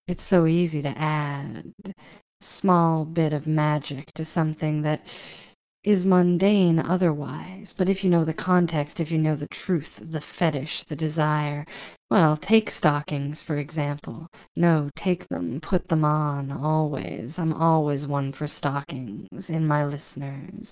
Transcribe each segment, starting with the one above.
It's so easy to add small bit of magic to something that is mundane otherwise, but if you know the context, if you know the truth, the fetish, the desire, well, take stockings, for example. No, take them, put them on, always. I'm always one for stockings, in my listeners,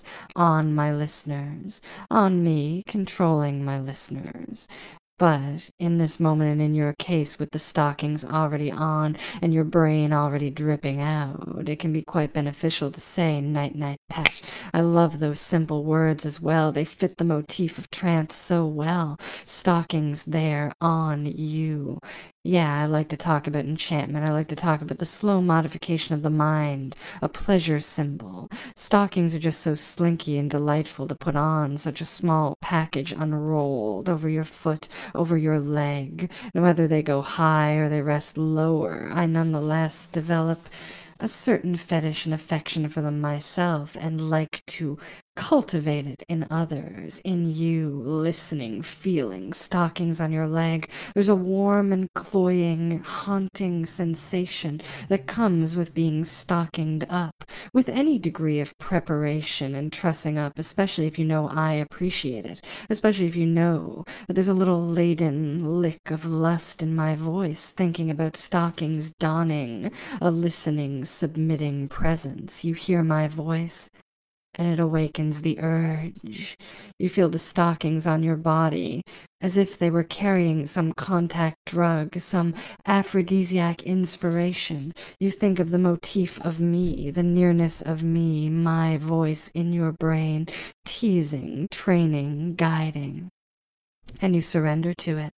on me, controlling my listeners. But in this moment and in your case with the stockings already on and your brain already dripping out, it can be quite beneficial to say night night pet. I love those simple words as well. They fit the motif of trance so well. Stockings there on you. Yeah, I like to talk about enchantment. I like to talk about the slow modification of the mind, a pleasure symbol. Stockings are just so slinky and delightful to put on, such a small package unrolled over your foot, over your leg. And whether they go high or they rest lower, I nonetheless develop a certain fetish and affection for them myself and like to cultivate it in others, in you, listening, feeling, stockings on your leg. There's a warm and cloying, haunting sensation that comes with being stockinged up, with any degree of preparation and trussing up, especially if you know I appreciate it, especially if you know that there's a little laden lick of lust in my voice, thinking about stockings donning, a listening, submitting presence. You hear my voice, and it awakens the urge. You feel the stockings on your body, as if they were carrying some contact drug, some aphrodisiac inspiration. You think of the motif of me, the nearness of me, my voice in your brain, teasing, training, guiding, and you surrender to it.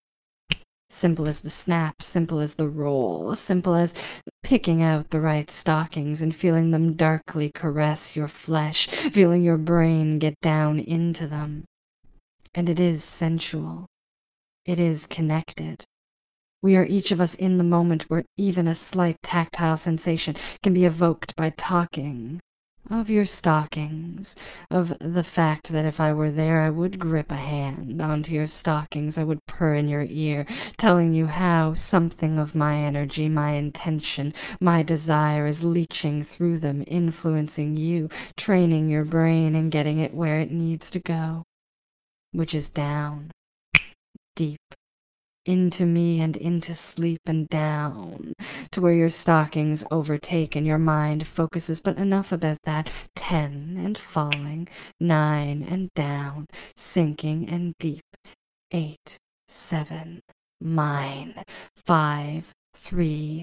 Simple as the snap, simple as the roll, simple as picking out the right stockings and feeling them darkly caress your flesh, feeling your brain get down into them. And it is sensual. It is connected. We are each of us in the moment where even a slight tactile sensation can be evoked by talking of your stockings, of the fact that if I were there, I would grip a hand onto your stockings, I would purr in your ear, telling you how something of my energy, my intention, my desire is leaching through them, influencing you, training your brain and getting it where it needs to go, which is down, deep, into me and into sleep and down, to where your stockings overtake and your mind focuses. But enough about that. 10 and falling, 9 and down, sinking and deep, 8, 7, mine, 5, 3,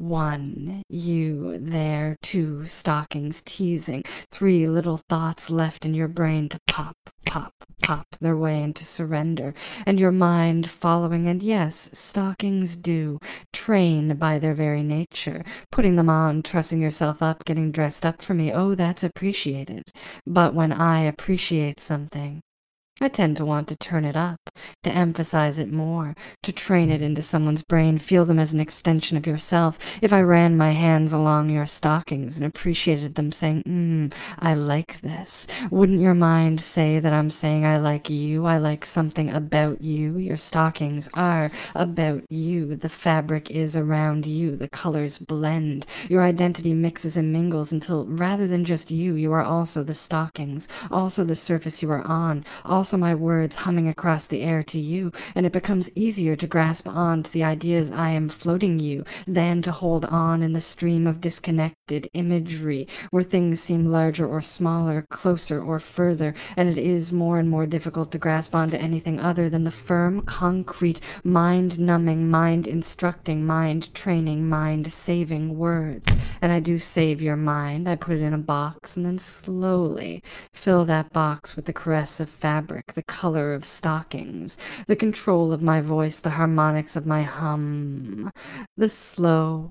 1, you there, 2 stockings teasing, 3 little thoughts left in your brain to pop, pop, pop their way into surrender, and your mind following. And yes, stockings do train by their very nature. Putting them on, trussing yourself up, getting dressed up for me, oh, that's appreciated. But when I appreciate something, I tend to want to turn it up, to emphasize it more, to train it into someone's brain, feel them as an extension of yourself. If I ran my hands along your stockings and appreciated them saying, I like this, wouldn't your mind say that I'm saying I like you, I like something about you? Your stockings are about you, the fabric is around you, the colors blend, your identity mixes and mingles until rather than just you, you are also the stockings, also the surface you are on, also my words humming across the air to you, and it becomes easier to grasp on to the ideas I am floating you than to hold on in the stream of disconnected imagery where things seem larger or smaller, closer or further, and it is more and more difficult to grasp onto anything other than the firm, concrete, mind-numbing, mind-instructing, mind-training, mind-saving words. And I do save your mind. I put it in a box and then slowly fill that box with the caress of fabric, the color of stockings, the control of my voice, the harmonics of my hum, the slow,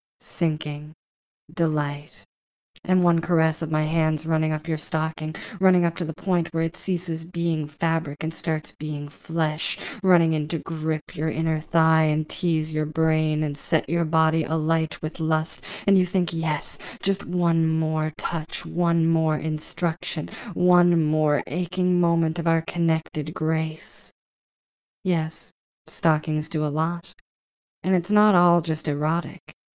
sinking delight. And one caress of my hands running up your stocking, running up to the point where it ceases being fabric and starts being flesh, running in to grip your inner thigh and tease your brain and set your body alight with lust. And you think, yes, just one more touch, one more instruction, one more aching moment of our connected grace. Yes, stockings do a lot. And it's not all just erotic.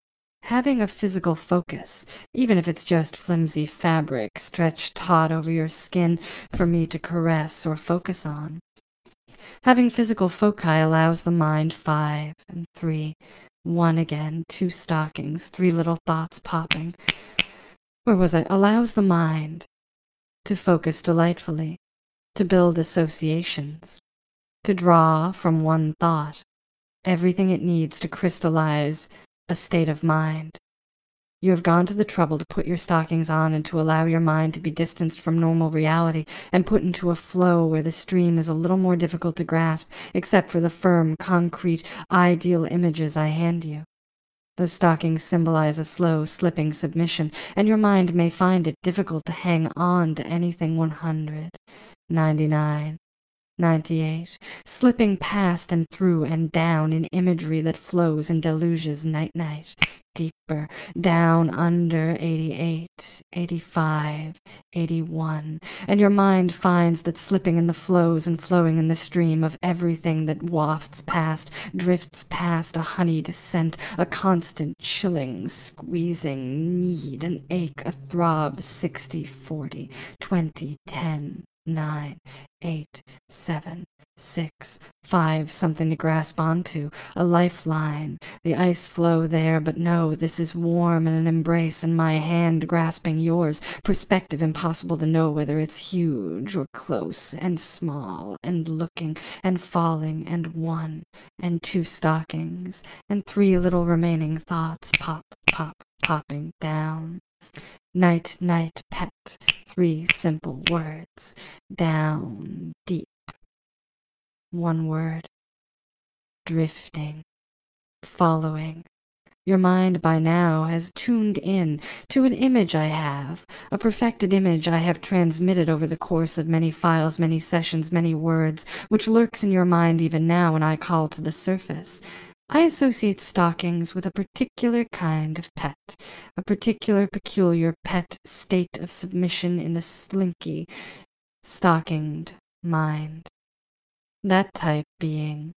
Having a physical focus, even if it's just flimsy fabric stretched taut over your skin for me to caress or focus on. Having physical foci allows the mind 5 and 3, 1 again, 2 stockings, 3 little thoughts popping. Where was I? Allows the mind to focus delightfully, to build associations, to draw from one thought everything it needs to crystallize a state of mind. You have gone to the trouble to put your stockings on and to allow your mind to be distanced from normal reality and put into a flow where the stream is a little more difficult to grasp, except for the firm, concrete, ideal images I hand you. Those stockings symbolize a slow, slipping submission, and your mind may find it difficult to hang on to anything 100, 99, 98, slipping past and through and down in imagery that flows and deluges night-night, deeper, down under 88, 85, 81, and your mind finds that slipping in the flows and flowing in the stream of everything that wafts past, drifts past a honeyed scent, a constant chilling, squeezing need, an ache, a throb, 60, 40, 20, 10, 9, 8, 7, 6, 5, something to grasp onto, a lifeline, the ice flow there, but no, this is warm and an embrace, and my hand grasping yours, perspective impossible to know whether it's huge or close and small, and looking and falling, and 1 and 2 stockings, and 3 little remaining thoughts pop, pop, popping down. Night, night, pet, 3 simple words, down, deep. 1 word, drifting, following. Your mind by now has tuned in to an image I have, a perfected image I have transmitted over the course of many files, many sessions, many words, which lurks in your mind even now when I call to the surface. I associate stockings with a particular kind of pet, a particular peculiar pet state of submission in the slinky, stockinged mind. That type being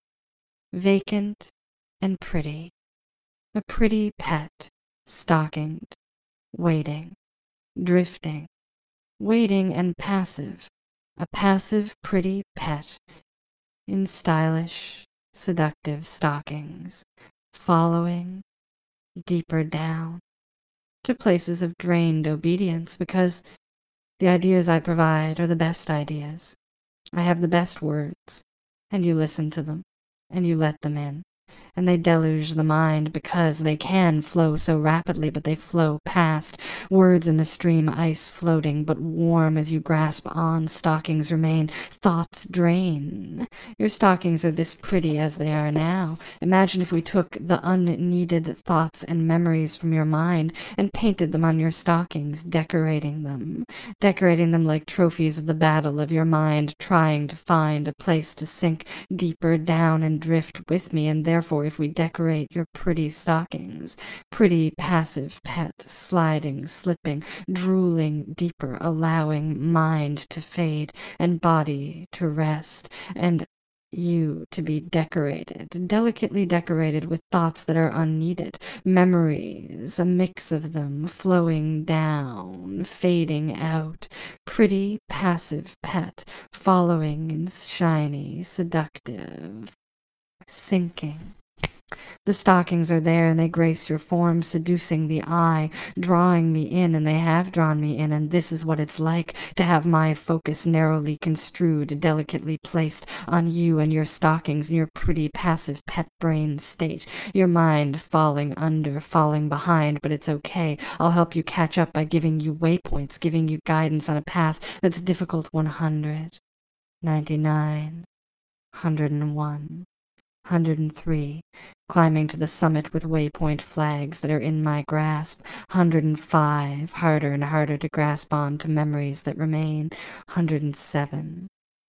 vacant and pretty, a pretty pet, stockinged, waiting, drifting, waiting and passive, a passive pretty pet in stylish, seductive stockings, following deeper down to places of drained obedience, because the ideas I provide are the best ideas. I have the best words, and you listen to them, and you let them in, and they deluge the mind because they can flow so rapidly, but they flow past. Words in the stream, ice floating, but warm as you grasp on. Stockings remain, thoughts drain. Your stockings are this pretty as they are now. Imagine if we took the unneeded thoughts and memories from your mind and painted them on your stockings, decorating them like trophies of the battle of your mind, trying to find a place to sink deeper down and drift with me, and therefore if we decorate your pretty stockings, pretty passive pet, sliding, slipping, drooling deeper, allowing mind to fade and body to rest, and you to be decorated, delicately decorated with thoughts that are unneeded, memories, a mix of them, flowing down, fading out, pretty passive pet, following in shiny, seductive, sinking. The stockings are there, and they grace your form, seducing the eye, drawing me in, and they have drawn me in, and this is what it's like to have my focus narrowly construed, delicately placed on you and your stockings in your pretty passive pet brain state, your mind falling under, falling behind, but it's okay. I'll help you catch up by giving you waypoints, giving you guidance on a path that's difficult. 100, 99, 101. 103, climbing to the summit with waypoint flags that are in my grasp. 105, harder and harder to grasp on to memories that remain. 107,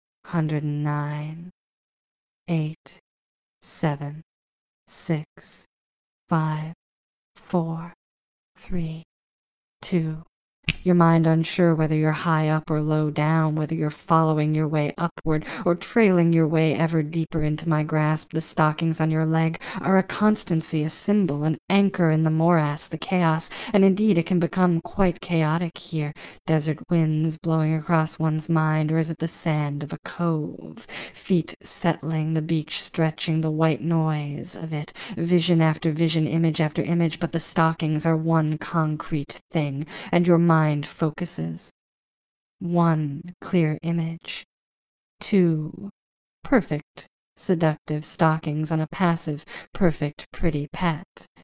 109, 8, 7, 6, 5, 4, 3, 2, Your mind unsure whether you're high up or low down, whether you're following your way upward or trailing your way ever deeper into my grasp. The stockings on your leg are a constancy, a symbol, an anchor in the morass, the chaos, and indeed it can become quite chaotic here. Desert winds blowing across one's mind, or is it the sand of a cove? Feet settling, the beach stretching, the white noise of it, vision after vision, image after image, but the stockings are one concrete thing, and your mind focuses. One clear image. Two perfect, seductive stockings on a passive, perfect, pretty pet.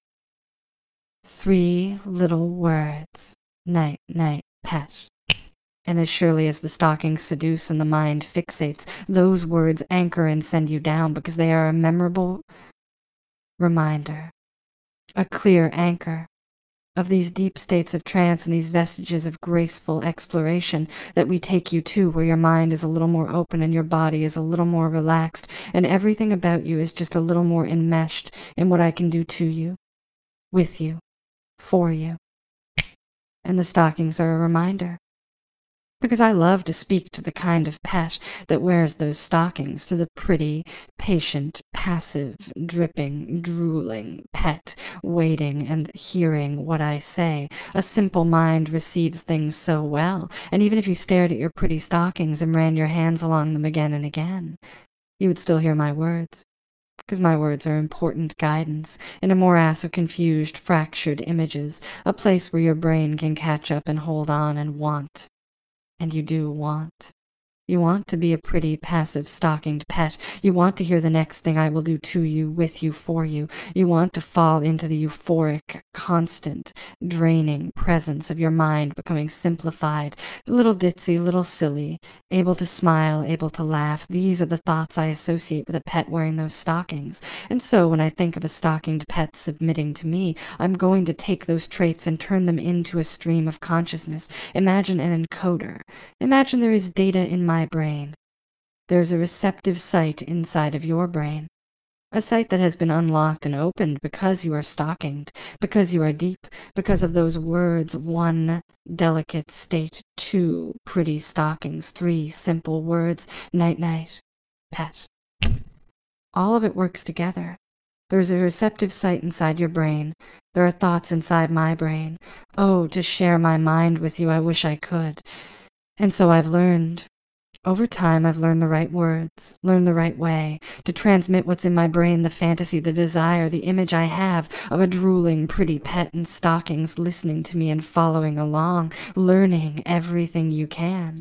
Three little words. Night, night, pet. And as surely as the stockings seduce and the mind fixates, those words anchor and send you down because they are a memorable reminder, a clear anchor of these deep states of trance and these vestiges of graceful exploration that we take you to, where your mind is a little more open and your body is a little more relaxed and everything about you is just a little more enmeshed in what I can do to you, with you, for you. And the stockings are a reminder. Because I love to speak to the kind of pet that wears those stockings, to the pretty, patient, passive, dripping, drooling pet, waiting and hearing what I say. A simple mind receives things so well, and even if you stared at your pretty stockings and ran your hands along them again and again, you would still hear my words. Because my words are important guidance in a morass of confused, fractured images, a place where your brain can catch up and hold on and want. And you do want. You want to be a pretty, passive, stockinged pet. You want to hear the next thing I will do to you, with you, for you. You want to fall into the euphoric, constant, draining presence of your mind becoming simplified, little ditzy, little silly, able to smile, able to laugh. These are the thoughts I associate with a pet wearing those stockings. And so when I think of a stockinged pet submitting to me, I'm going to take those traits and turn them into a stream of consciousness. Imagine an encoder. Imagine there is data in my brain. There's a receptive site inside of your brain. A site that has been unlocked and opened because you are stockinged, because you are deep, because of those words. One, delicate state. Two, pretty stockings. Three, simple words. Night, night, pet. All of it works together. There's a receptive site inside your brain. There are thoughts inside my brain. Oh, to share my mind with you, I wish I could. And so I've learned. Over time, I've learned the right words, learned the right way to transmit what's in my brain, the fantasy, the desire, the image I have of a drooling, pretty pet in stockings listening to me and following along, learning everything you can.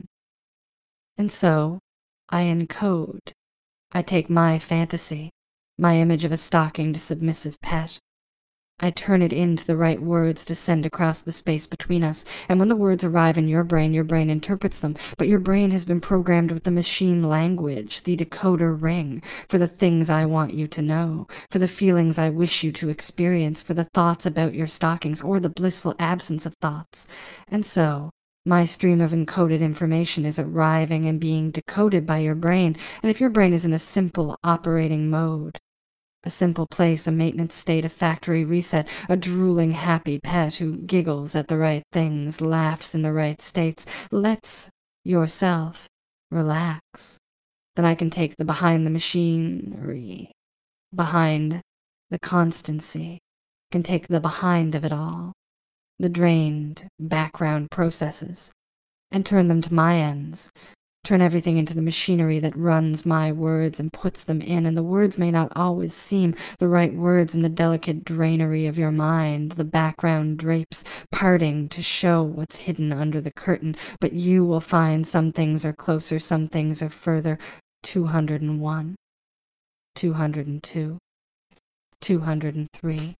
And so, I encode. I take my fantasy, my image of a stockinged, submissive pet. I turn it into the right words to send across the space between us, and when the words arrive in your brain interprets them, but your brain has been programmed with the machine language, the decoder ring, for the things I want you to know, for the feelings I wish you to experience, for the thoughts about your stockings, or the blissful absence of thoughts. And so, my stream of encoded information is arriving and being decoded by your brain, and if your brain is in a simple operating mode, a simple place, a maintenance state, a factory reset, a drooling happy pet who giggles at the right things, laughs in the right states, lets yourself relax. Then I can take the behind the machinery, behind the constancy, can take the behind of it all, the drained background processes, and turn them to my ends. Turn everything into the machinery that runs my words and puts them in, and the words may not always seem the right words in the delicate drainery of your mind, the background drapes parting to show what's hidden under the curtain, but you will find some things are closer, some things are further. 201, 202, 203,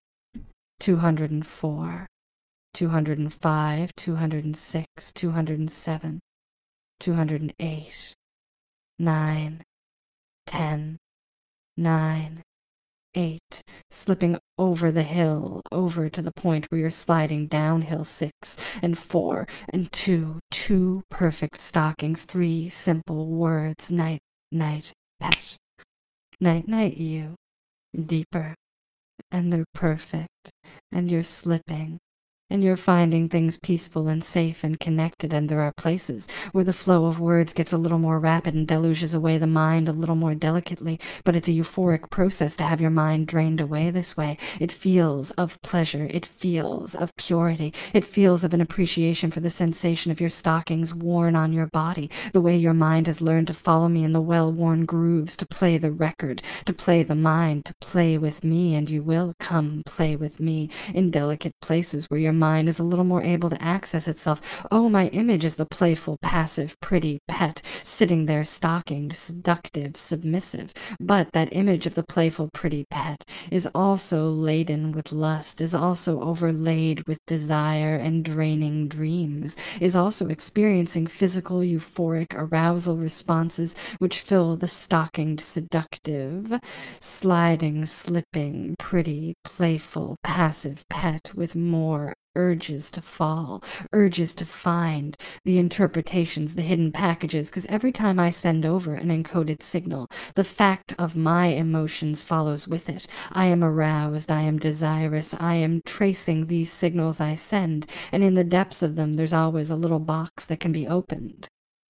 204, 205, 206, 207, 208, 9, 10, 9, 8, slipping over the hill, over to the point where you're sliding downhill. 6 and 4 and 2, 2 perfect stockings, 3 simple words. Night, night, pet. Night, night, you. Deeper. And they're perfect. And you're slipping. And you're finding things peaceful and safe and connected, and there are places where the flow of words gets a little more rapid and deluges away the mind a little more delicately, but it's a euphoric process to have your mind drained away this way. It feels of pleasure, it feels of purity, it feels of an appreciation for the sensation of your stockings worn on your body, the way your mind has learned to follow me in the well-worn grooves, to play the record, to play the mind, to play with me, and you will come play with me in delicate places where your mind is a little more able to access itself. Oh, my image is the playful, passive, pretty pet, sitting there stockinged, seductive, submissive. But that image of the playful, pretty pet is also laden with lust, is also overlaid with desire and draining dreams, is also experiencing physical, euphoric arousal responses which fill the stockinged, seductive, sliding, slipping, pretty, playful, passive pet with more urges to fall, urges to find the interpretations, the hidden packages, because every time I send over an encoded signal, the fact of my emotions follows with it. I am aroused, I am desirous, I am tracing these signals I send, and in the depths of them there's always a little box that can be opened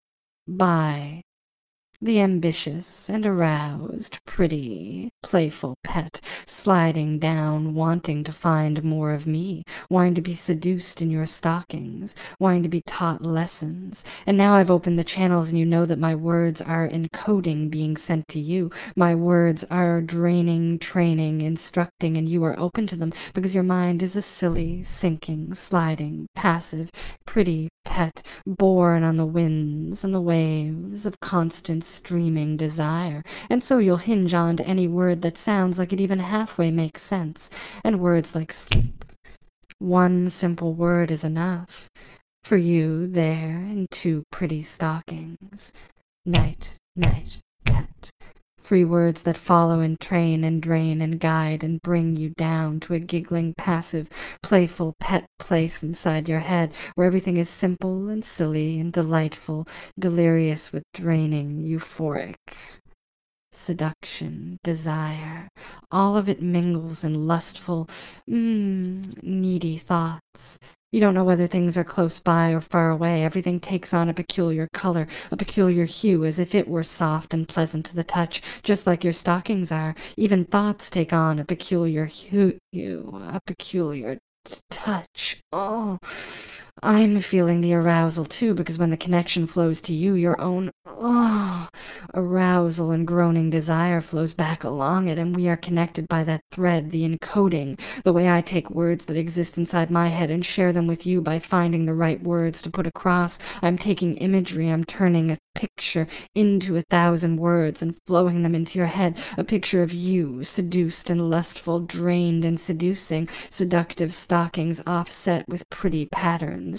by the ambitious and aroused, pretty, playful pet, sliding down, wanting to find more of me, wanting to be seduced in your stockings, wanting to be taught lessons. And now I've opened the channels, and you know that my words are encoding being sent to you. My words are draining, training, instructing, and you are open to them because your mind is a silly, sinking, sliding, passive, pretty pet, born on the winds and the waves of constant streaming desire, and so you'll hinge on to any word that sounds like it even halfway makes sense, and words like sleep. One simple word is enough for you there in two pretty stockings. Night, night, pet. 3 words that follow and train and drain and guide and bring you down to a giggling, passive, playful pet place inside your head where everything is simple and silly and delightful, delirious with draining, euphoric seduction, desire. All of it mingles in lustful, needy thoughts. You don't know whether things are close by or far away. Everything takes on a peculiar color, a peculiar hue, as if it were soft and pleasant to the touch, just like your stockings are. Even thoughts take on a peculiar hue, a peculiar touch. Oh, I'm feeling the arousal too, because when the connection flows to you, your own arousal and groaning desire flows back along it, and we are connected by that thread, the encoding, the way I take words that exist inside my head and share them with you by finding the right words to put across. I'm taking imagery, I'm turning a picture into 1,000 words and flowing them into your head, a picture of you, seduced and lustful, drained and seducing, seductive stockings offset with pretty patterns,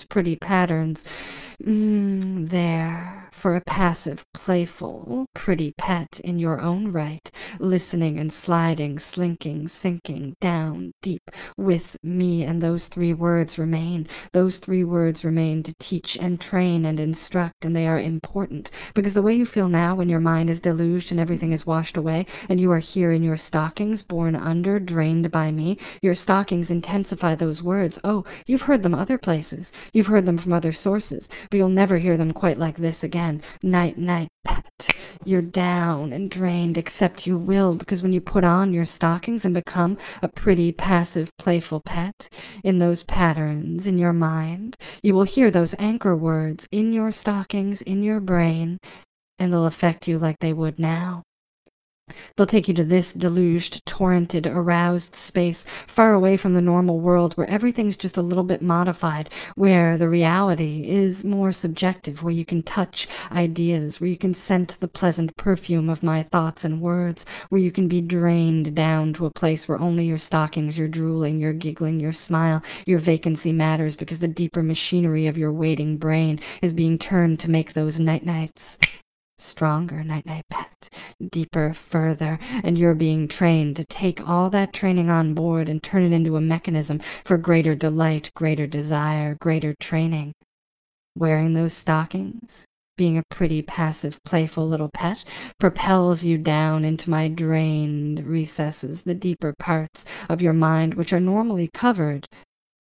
there, for a passive, playful, pretty pet in your own right, listening and sliding, slinking, sinking down deep with me, and those 3 words remain. Those 3 words remain to teach and train and instruct, and they are important, because the way you feel now when your mind is deluged and everything is washed away, and you are here in your stockings, born under, drained by me, your stockings intensify those words. Oh, you've heard them other places. You've heard them from other sources, but you'll never hear them quite like this again. Night, night, pet. You're down and drained, except you will, because when you put on your stockings and become a pretty, passive, playful pet, in those patterns in your mind, you will hear those anchor words in your stockings, in your brain, and they'll affect you like they would now. They'll take you to this deluged, torrented, aroused space, far away from the normal world, where everything's just a little bit modified, where the reality is more subjective, where you can touch ideas, where you can scent the pleasant perfume of my thoughts and words, where you can be drained down to a place where only your stockings, your drooling, your giggling, your smile, your vacancy matters, because the deeper machinery of your waiting brain is being turned to make those night-nights stronger, night-night pet, deeper, further, and you're being trained to take all that training on board and turn it into a mechanism for greater delight, greater desire, greater training. Wearing those stockings, being a pretty, passive, playful little pet, propels you down into my drained recesses, the deeper parts of your mind which are normally covered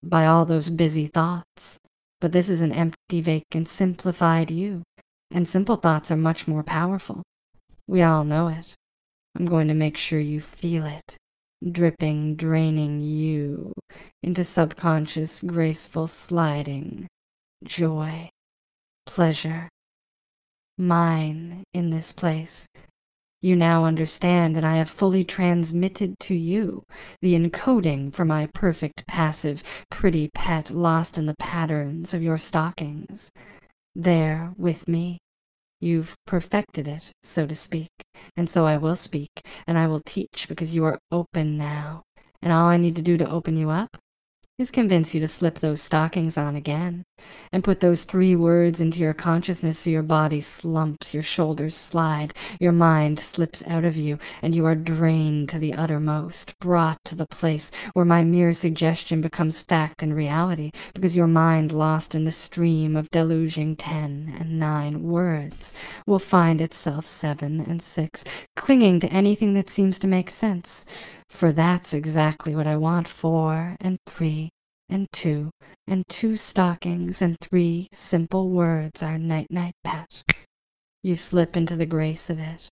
by all those busy thoughts. But this is an empty, vacant, simplified you, and simple thoughts are much more powerful. We all know it. I'm going to make sure you feel it, dripping, draining you into subconscious, graceful sliding joy, pleasure, mine in this place. You now understand, and I have fully transmitted to you the encoding for my perfect, passive, pretty pet lost in the patterns of your stockings. There, with me, you've perfected it, so to speak, and so I will speak, and I will teach, because you are open now, and all I need to do to open you up is convince you to slip those stockings on again and put those 3 words into your consciousness so your body slumps, your shoulders slide, your mind slips out of you, and you are drained to the uttermost, brought to the place where my mere suggestion becomes fact and reality, because your mind, lost in the stream of deluging 10 and 9 words, will find itself 7 and 6, clinging to anything that seems to make sense. For that's exactly what I want. 4 and 3 and 2 and 2 stockings and 3 simple words are night-night pet. You slip into the grace of it,